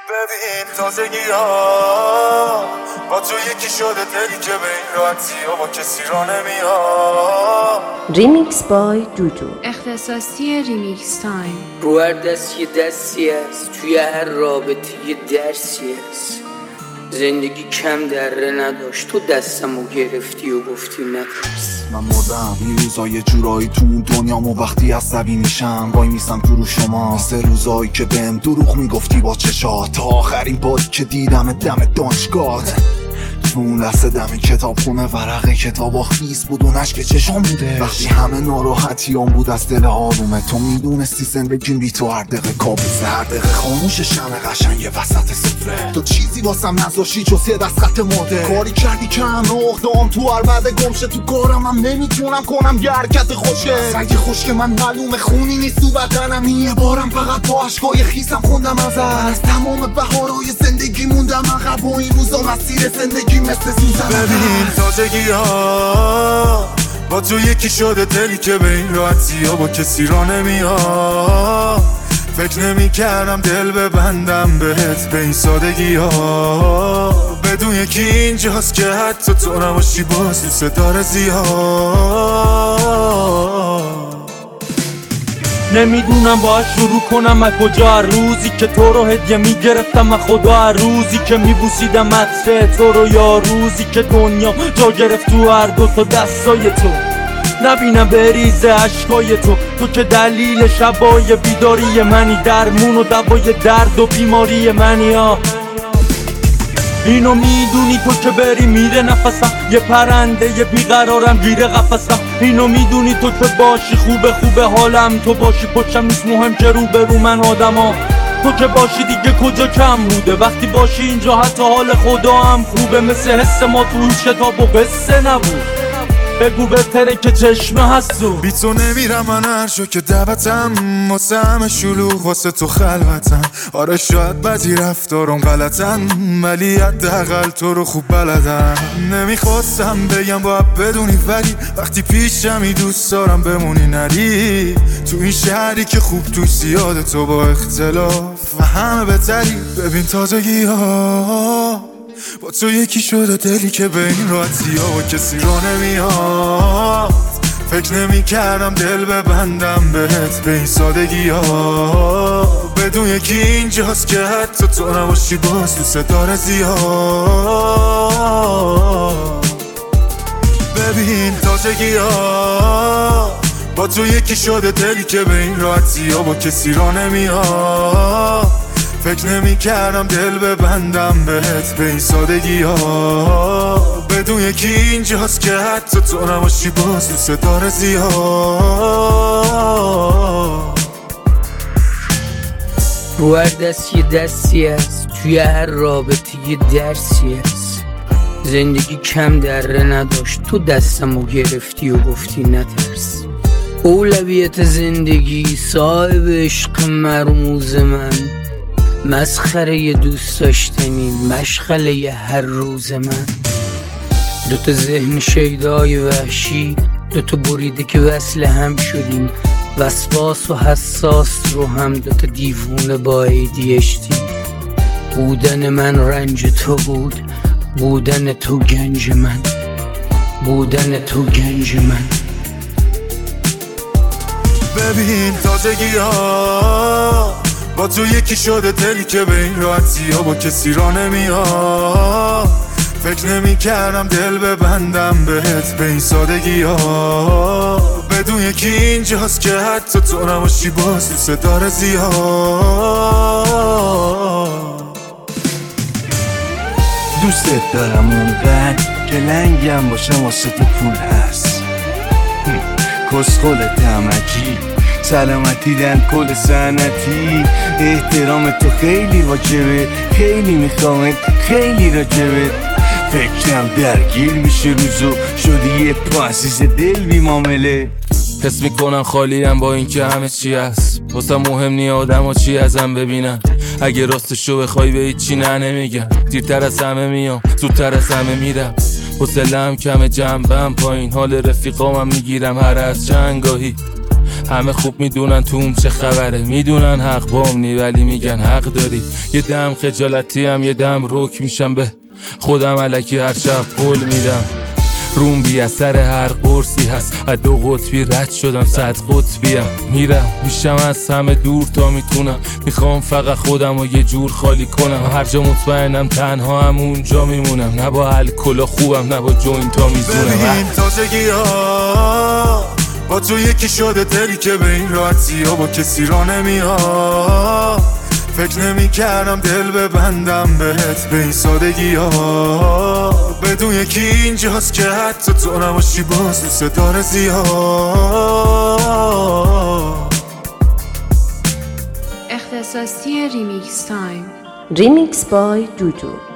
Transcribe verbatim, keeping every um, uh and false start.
ببین تازگی ها با تو یکی شده دلی که به این راحتی ها با کسی را نمیاد. ریمیکس بای دودو، اختصاصی ریمیکس تایم. رو هر دست یه دستی هست، توی هر رابطه یه درسی هست. زندگی کم دره نداشت، تو دستمو گرفتی و گفتی نترس. من مردم این روزا یه جورایی تو اون دنیامو وقتی عصبی میشم وای میسم تو رو شما، مثل روزایی که بهم دروغ میگفتی با چشات، تا آخرین باری که دیدم دم دانشگاه. تو اون لحظه دم کتاب خونه ورق کتابا خیس بود اون عشق چشام بوده. وقتی همه ناراحتیام بود از دل آرومه، تو میدونستی زندگیم بی تو هر دقیقه کابوسه. هر دقیقه خاموش شمع قشنگ وسط سفره، تو چیزی واسم نذاشتی جز یه دست خط مرده. کاری کردی که همه اقدام تو هر بعد گمشه، تو کارم هم نمیتونم کنم یه حرکت خوشه. سنگ خوش که من معلومه خونی نیست تو بدنم، یه بارم فقط با عشقای خیسم خوندم ازت. از تمام بهارای زندگی موندم عقب و این روزا مسیر زندگی مثل سوزن. ببین تازگی ها با تو یکی شده دلی که به این راحتی ها با کسی را نمیاد. فکر نمی کردم دل ببندم بهت به این سادگی ها، بدون یکی اینجاست که حتی تو نباشی باز دوست داره زیاد. نمیدونم باید شروع کنم از کجا، هر روزی که تو رو هدیه میگرفتم من خدا، هر روزی که میبوسیدم عطر تو رو، یا روزی که دنیا جا گرفت تو هر دو تا دستای تو. نبینم بریزه عشقای تو، تو که دلیل شبای بیداری منی، درمون و دوای درد و بیماری منی. ها اینو میدونی تو که بری میره نفسم، یه پرنده یه بیقرارم گیره قفسم. اینو میدونی تو که باشی خوبه خوبه حالم، تو باشی پچم نیست مهم که رو به رو من آدم ها. تو که باشی دیگه کجا کم بوده، وقتی باشی اینجا حتی حال خدا هم خوبه. مثل حس ما تو این شتاب و قصه نبود، بگو بهتره که چشمه هست و بی تو نمیرم من هر شو که دعوتم، واسه همه شلوغ واسه تو خلوتم. آره شاید بعضی رفتارم غلطن ولی حداقل تو رو خوب بلدم. نمیخواستم بگم باید بدونی ولی وقتی پیشمی دوست دارم بمونی نری. تو این شهری که خوب توش زیاده تو با اختلاف و همه بهتری. ببین تازگی ها با تو یکی شده دلی که به این راحتی ها با کسی را نمیاد. فکر نمی کردم دل ببندم بهت به این سادگی ها، بدون یکی اینجاست که حتی تو نباشی باز دوست داره زیاد. ببین تازگی ها با تو یکی شده دلی که به این راحتی ها با کسی را نمیاد. فکر نمی کردم دل ببندم بهت به این سادگی ها، بدون یکی اینجاست که حتی تو نباشی باز دوست داره زیاد. رو هر دست یه دستی هست، توی هر رابطه یه درسی هست. زندگی کم دره نداشت، تو دستمو گرفتی و گفتی نترس. اولویت زندگی صاحب عشق مرموز من، مسخره ی دوست داشتنی مشغله ی هر روز من. دوتا ذهن شیدای وحشی، دوتا بریده که وصل هم شدیم، وسواس و حساس رو هم دوتا دیوونه با ای دی اچ دی. بودن من رنج تو بود، بودن تو گنج من، بودن تو گنج من. ببین تازگی ها با تو یکی شده دلی که به این راحتی ها با کسی را نمیاد. فکر نمی کردم دل ببندم بهت به این سادگی ها، بدون یکی اینجاست که حتی تو نباشی باز دوست داره زیاد. دوستت دارم اونقدر که لنگم باشم واسه تو پول هست. کسخلت همکی سلامتی دن کل سنتی، احترام تو خیلی واجبه، خیلی میخوامت خیلی راجبه. فکرم درگیر میشه روزو شدی یه پا عزیز دل بی معامله. حس میکنم خالیم با این که همه چی هست، واسه مهم نی آدم ها چی ازم ببینن. اگه راستشو بخوای به هیچی نه نمیگم، دیرتر از همه میام زودتر از همه میرم. حوصله‌ام کمه جنبم پایین، حال رفیقامم میگیرم هر از چند گاهی. همه خوب میدونن توم چه خبره، میدونن حق بامنی ولی میگن حق داری. یه دم خجالتی هم یه دم روک میشم به خودم، الکی هر شب پول میدم روم بی اثر هر قرصی هست. از دو قطبی رد شدم صد قطبیم، میرم میشم از همه دور تا میتونم. میخوام فقط خودم رو یه جور خالی کنم، هر جا مطمئنم تنها هم اونجا میمونم. نه با الکل و خوبم نه با جوینت ها میزونم. ببین تازگی ها با تو یکی شده دلی که به این راحتی ها با کسی را نمیاد. فکر نمی کردم دل ببندم بهت به این سادگی ها، بدون یکی اینجاست که حتی تو نباشی باز دوست داره زیاد. اختصاصی ریمیکس تایم. Remix by Dudu.